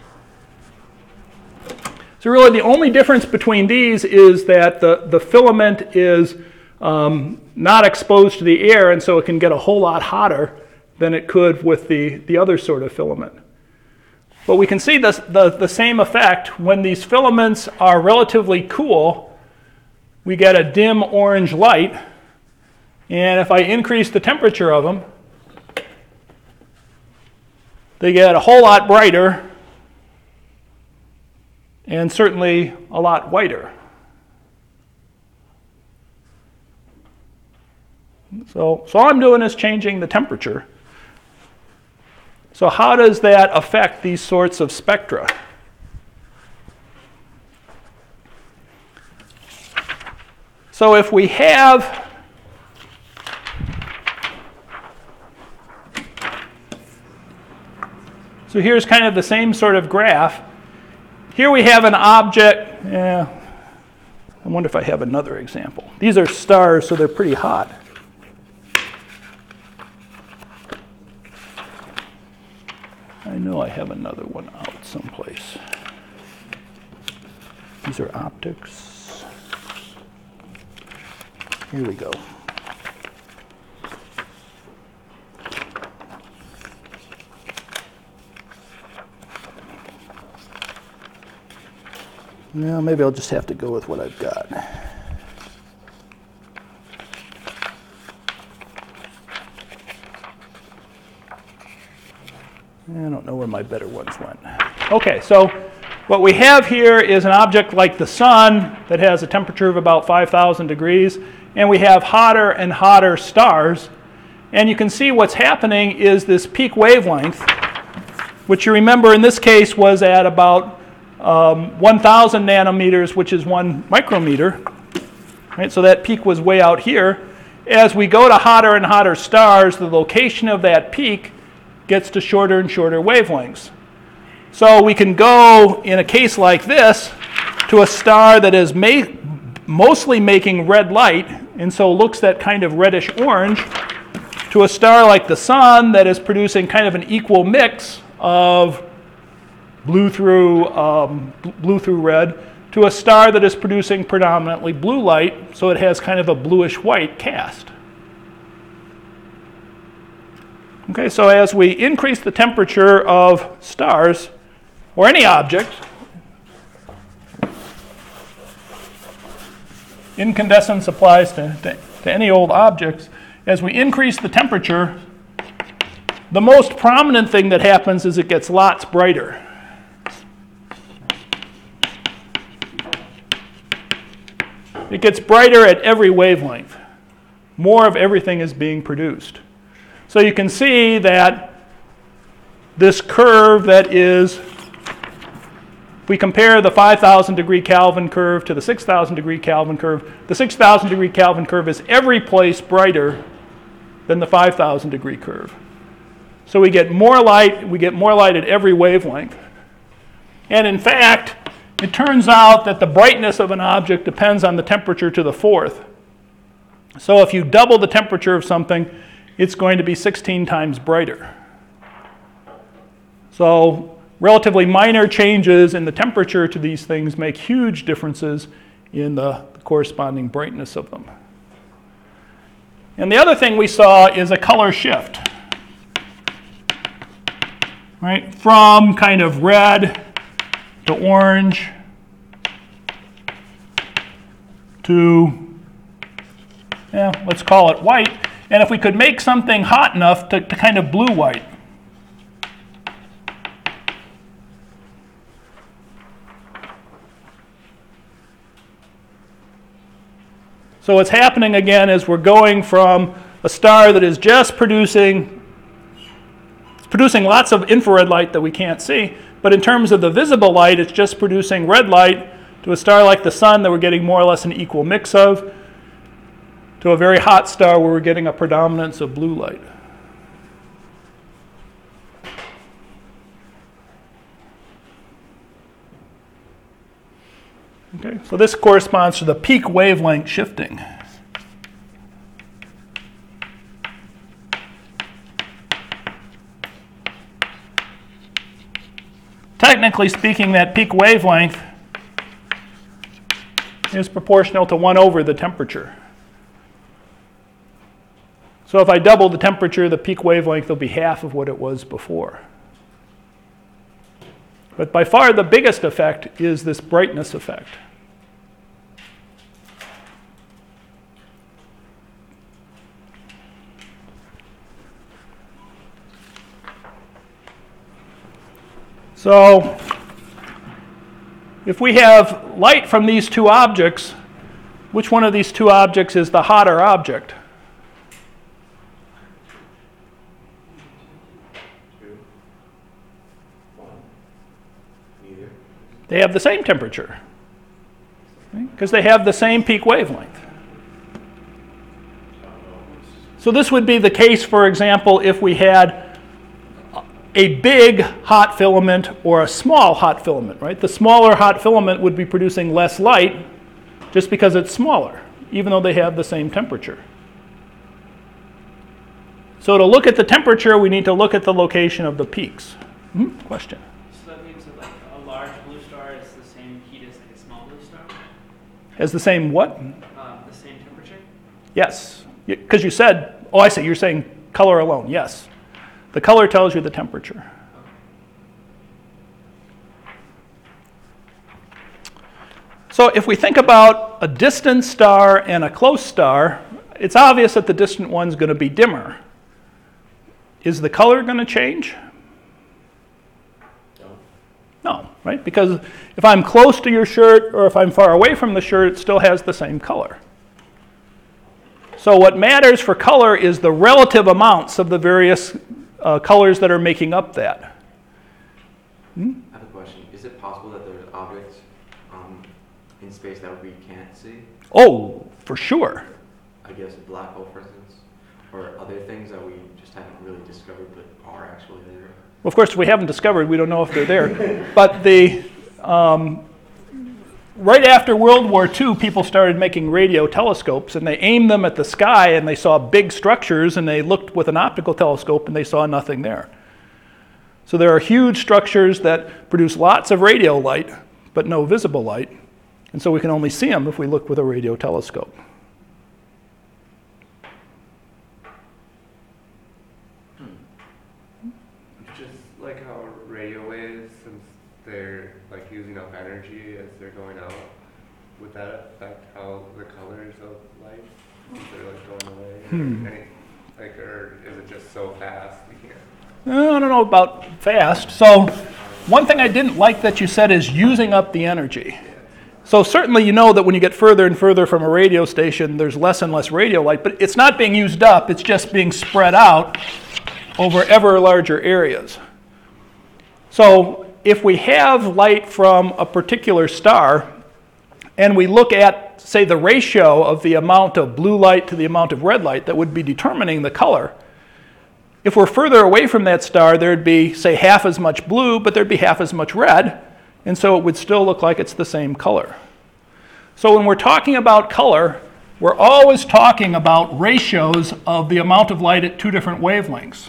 So really the only difference between these is that the, the filament is um, not exposed to the air, and so it can get a whole lot hotter than it could with the, the other sort of filament. But we can see this, the, the same effect. When these filaments are relatively cool, we get a dim orange light, and if I increase the temperature of them, they get a whole lot brighter and certainly a lot whiter. So, so all I'm doing is changing the temperature. So how does that affect these sorts of spectra? So if we have So here's kind of the same sort of graph. Here we have an object. Yeah, I wonder if I have another example. These are stars, so they're pretty hot. I know I have another one out someplace. These are optics. Here we go. Well, maybe I'll just have to go with what I've got. I don't know where my better ones went. Okay, so what we have here is an object like the sun that has a temperature of about five thousand degrees, and we have hotter and hotter stars. And you can see what's happening is this peak wavelength, which you remember in this case was at about um, one thousand nanometers, which is one micrometer. Right? So that peak was way out here. As we go to hotter and hotter stars, the location of that peak gets to shorter and shorter wavelengths. So we can go, in a case like this, to a star that is ma mostly making red light, and so looks that kind of reddish orange, to a star like the sun that is producing kind of an equal mix of blue through, um, blue through red, to a star that is producing predominantly blue light, so it has kind of a bluish-white cast. Okay, so as we increase the temperature of stars, or any object, incandescence applies to, to, to any old objects, as we increase the temperature, the most prominent thing that happens is it gets lots brighter. It gets brighter at every wavelength. More of everything is being produced. So you can see that this curve that is, if we compare the five thousand degree Kelvin curve to the six thousand degree Kelvin curve, the six thousand degree Kelvin curve is every place brighter than the five thousand degree curve. So we get more light, we get more light at every wavelength. And in fact, it turns out that the brightness of an object depends on the temperature to the fourth. So if you double the temperature of something, it's going to be sixteen times brighter. So relatively minor changes in the temperature to these things make huge differences in the corresponding brightness of them. And the other thing we saw is a color shift, right? From kind of red to orange to, yeah, let's call it white. And if we could make something hot enough to, to kind of blue-white. So what's happening again is we're going from a star that is just producing, it's producing lots of infrared light that we can't see, but in terms of the visible light, it's just producing red light, to a star like the sun that we're getting more or less an equal mix of, to a very hot star where we're getting a predominance of blue light. Okay, so this corresponds to the peak wavelength shifting. Technically speaking, that peak wavelength is proportional to one over the temperature. So if I double the temperature, the peak wavelength will be half of what it was before. But by far the biggest effect is this brightness effect. So if we have light from these two objects, which one of these two objects is the hotter object? Two. One. Neither. They have the same temperature, because they have the same peak wavelength. So this would be the case, for example, if we had a big hot filament or a small hot filament, right? The smaller hot filament would be producing less light just because it's smaller, even though they have the same temperature. So to look at the temperature, we need to look at the location of the peaks. Hmm? Question? So that means that like a large blue star is the same heat as like a small blue star? Has the same what? Um, the same temperature? Yes, because you said, oh, I see, you're saying color alone. Yes. The color tells you the temperature. So if we think about a distant star and a close star, it's obvious that the distant one's going to be dimmer. Is the color going to change? No. No, right? Because if I'm close to your shirt or if I'm far away from the shirt, it still has the same color. So what matters for color is the relative amounts of the various uh, colors that are making up that. Hmm? I have a question. Is it possible that there's objects um, in space that we can't see? Oh, for sure. I guess a black hole, for instance, or other things that we just haven't really discovered but are actually there. Well, of course, we haven't discovered. We don't know if they're there. But the um, right after World War Two, people started making radio telescopes, and they aimed them at the sky, and they saw big structures, and they looked with an optical telescope, and they saw nothing there. So there are huge structures that produce lots of radio light, but no visible light, and so we can only see them if we look with a radio telescope. Just like how radio waves, since they're like using up energy as they're going out, would that affect how the colors of light, if they're like going away? Hmm. Any, like, or is it just so fast you can't? I don't know about fast. So one thing I didn't like that you said is using up the energy. So certainly you know that when you get further and further from a radio station, there's less and less radio light, but it's not being used up, it's just being spread out over ever larger areas. So if we have light from a particular star, and we look at, say, the ratio of the amount of blue light to the amount of red light that would be determining the color, if we're further away from that star, there'd be, say, half as much blue, but there'd be half as much red, and so it would still look like it's the same color. So when we're talking about color, we're always talking about ratios of the amount of light at two different wavelengths.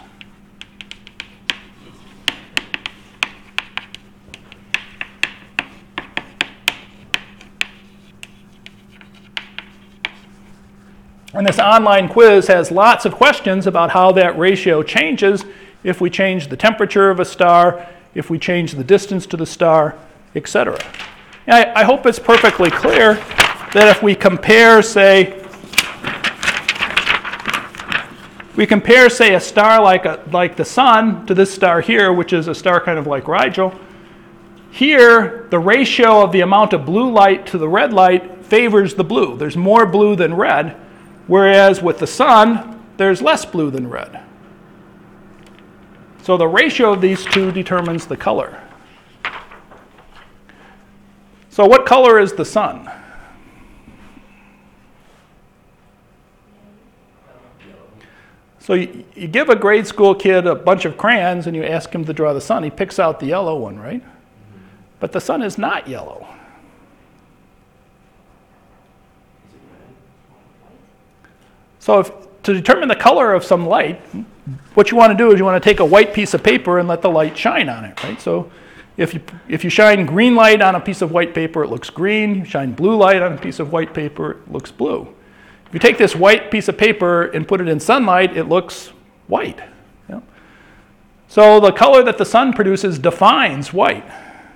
And this online quiz has lots of questions about how that ratio changes if we change the temperature of a star, if we change the distance to the star, et cetera. I, I hope it's perfectly clear that if we compare, say, we compare, say, a star like, a, like the sun to this star here, which is a star kind of like Rigel, here the ratio of the amount of blue light to the red light favors the blue. There's more blue than red. Whereas with the sun, there's less blue than red. So the ratio of these two determines the color. So what color is the sun? So you, you give a grade school kid a bunch of crayons and you ask him to draw the sun. He picks out the yellow one, right? But the sun is not yellow. So if, to determine the color of some light, what you want to do is you want to take a white piece of paper and let the light shine on it, right? So if you, if you shine green light on a piece of white paper, it looks green. You shine blue light on a piece of white paper, it looks blue. If you take this white piece of paper and put it in sunlight, it looks white. Yeah? So the color that the sun produces defines white.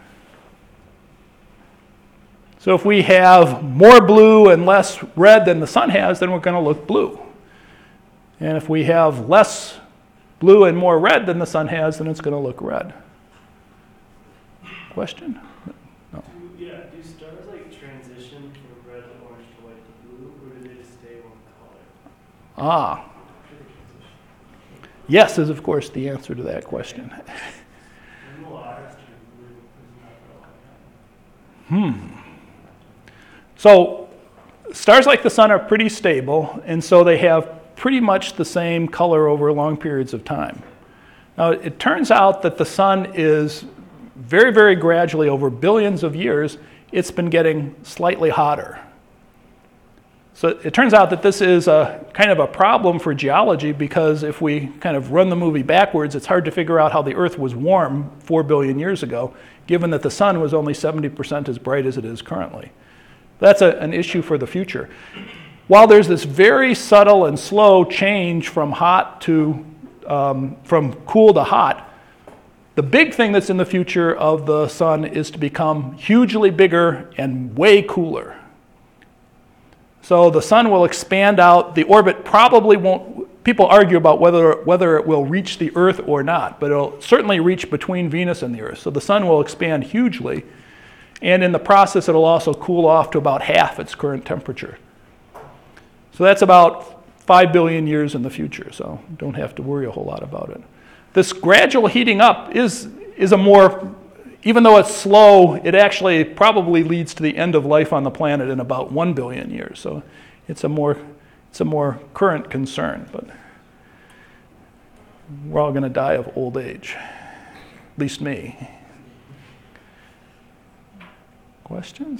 So if we have more blue and less red than the sun has, then we're going to look blue. And if we have less blue and more red than the sun has, then it's going to look red. Question? No. Do, yeah, do stars like transition from red to orange to white to blue, or do they just stay one color? Ah. Yes is, of course, the answer to that question. Hmm. So stars like the sun are pretty stable, and so they have pretty much the same color over long periods of time. Now, it turns out that the sun is very, very gradually, over billions of years, it's been getting slightly hotter. So it turns out that this is a kind of a problem for geology, because if we kind of run the movie backwards, it's hard to figure out how the Earth was warm four billion years ago, given that the sun was only seventy percent as bright as it is currently. That's a, an issue for the future. While there's this very subtle and slow change from hot to, um, from cool to hot, the big thing that's in the future of the sun is to become hugely bigger and way cooler. So the sun will expand out. The orbit probably won't, people argue about whether, whether it will reach the Earth or not, but it'll certainly reach between Venus and the Earth. So the sun will expand hugely, and in the process it'll also cool off to about half its current temperature. So that's about five billion years in the future, so don't have to worry a whole lot about it. This gradual heating up is, is a more, even though it's slow, it actually probably leads to the end of life on the planet in about one billion years. So it's a more, it's a more current concern, but we're all going to die of old age, at least me. Questions?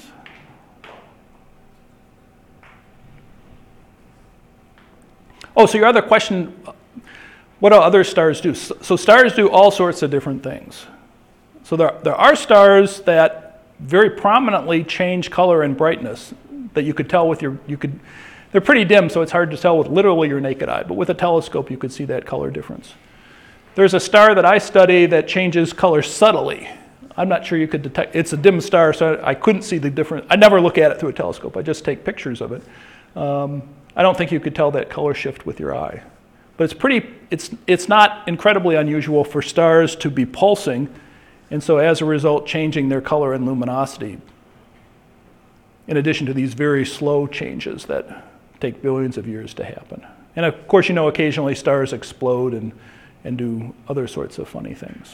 Oh, so your other question, what do other stars do? So stars do all sorts of different things. So there, there are stars that very prominently change color and brightness that you could tell with your, you could, they're pretty dim, so it's hard to tell with literally your naked eye, but with a telescope you could see that color difference. There's a star that I study that changes color subtly. I'm not sure you could detect, it's a dim star, so I couldn't see the difference. I never look at it through a telescope, I just take pictures of it. Um, I don't think you could tell that color shift with your eye. But it's pretty, it's, it's not incredibly unusual for stars to be pulsing, and so as a result changing their color and luminosity, in addition to these very slow changes that take billions of years to happen. And of course, you know, occasionally stars explode and, and do other sorts of funny things.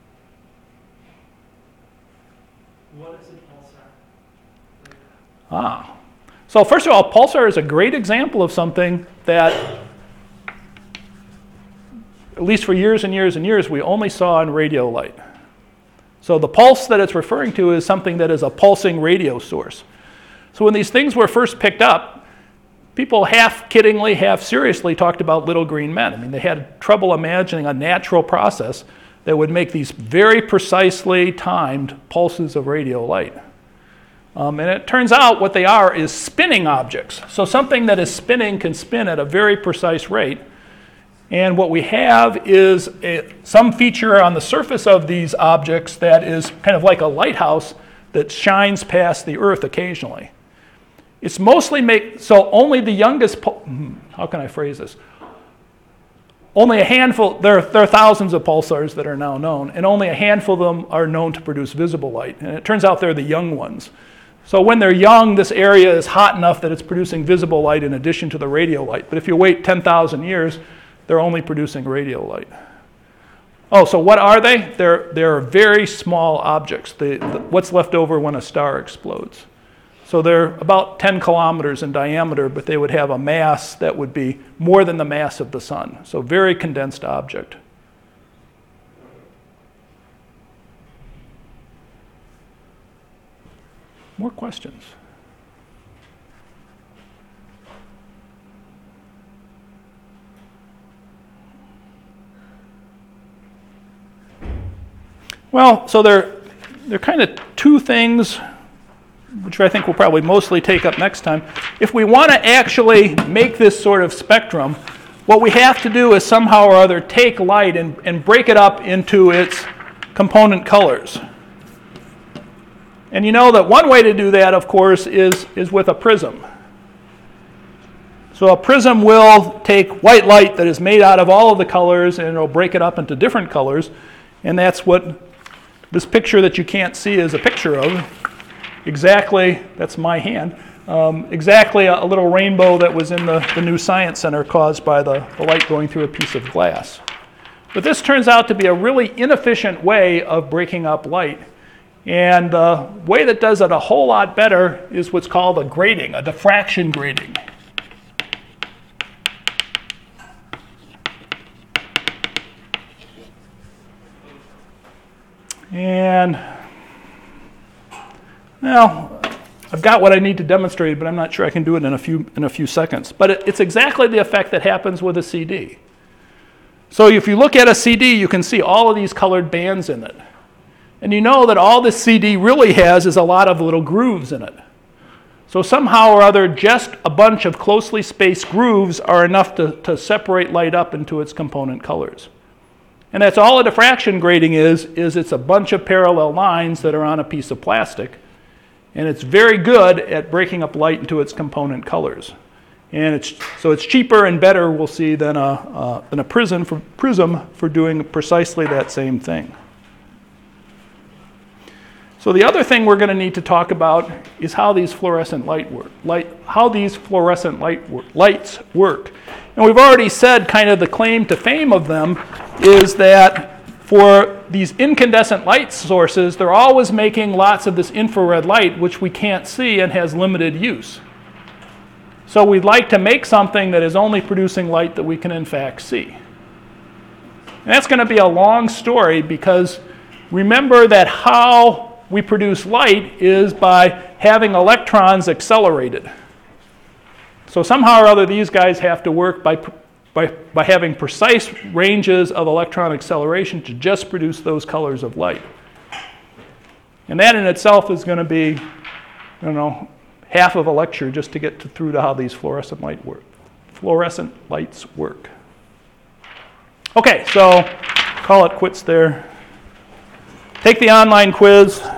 What is a pulsar? Ah. So first of all, pulsar is a great example of something that, at least for years and years and years, we only saw in radio light. So the pulse that it's referring to is something that is a pulsing radio source. So when these things were first picked up, people half kiddingly, half seriously talked about little green men. I mean, they had trouble imagining a natural process that would make these very precisely timed pulses of radio light. Um, and it turns out what they are is spinning objects. So something that is spinning can spin at a very precise rate. And what we have is a, some feature on the surface of these objects that is kind of like a lighthouse that shines past the Earth occasionally. It's mostly make, so only the youngest, how can I phrase this? Only a handful, there are, there are thousands of pulsars that are now known, and only a handful of them are known to produce visible light. And it turns out they're the young ones. So when they're young, this area is hot enough that it's producing visible light in addition to the radio light. But if you wait ten thousand years, they're only producing radio light. Oh, so what are they? They're, they're very small objects, the, the, what's left over when a star explodes. So they're about ten kilometers in diameter, but they would have a mass that would be more than the mass of the sun. So very condensed object. More questions? Well, so there, there are kind of two things which I think we'll probably mostly take up next time. If we want to actually make this sort of spectrum, what we have to do is somehow or other take light and, and break it up into its component colors. And you know that one way to do that, of course, is, is with a prism. So a prism will take white light that is made out of all of the colors and it'll break it up into different colors. And that's what this picture that you can't see is a picture of. Exactly, that's my hand, um, exactly a, a little rainbow that was in the, the new Science Center caused by the, the light going through a piece of glass. But this turns out to be a really inefficient way of breaking up light. And the way that does it a whole lot better is what's called a grating, a diffraction grating. And now, I've got what I need to demonstrate, but I'm not sure I can do it in a few, in a few seconds. But it, it's exactly the effect that happens with a C D. So if you look at a C D, you can see all of these colored bands in it. And you know that all this C D really has is a lot of little grooves in it. So somehow or other, just a bunch of closely spaced grooves are enough to, to separate light up into its component colors. And that's all a diffraction grating is, is it's a bunch of parallel lines that are on a piece of plastic. And it's very good at breaking up light into its component colors. And it's, so it's cheaper and better, we'll see, than a, uh, than a prism, for, prism for doing precisely that same thing. So the other thing we're going to need to talk about is how these fluorescent light work, light, how these fluorescent light wor- lights work. And we've already said kind of the claim to fame of them is that for these incandescent light sources, they're always making lots of this infrared light, which we can't see and has limited use. So we'd like to make something that is only producing light that we can in fact see. And that's going to be a long story because remember that how we produce light is by having electrons accelerated. So somehow or other these guys have to work by By, by having precise ranges of electron acceleration to just produce those colors of light. And that in itself is going to be, I don't know, half of a lecture just to get to, through to how these fluorescent light work, fluorescent lights work. Okay, so call it quits there. Take the online quiz.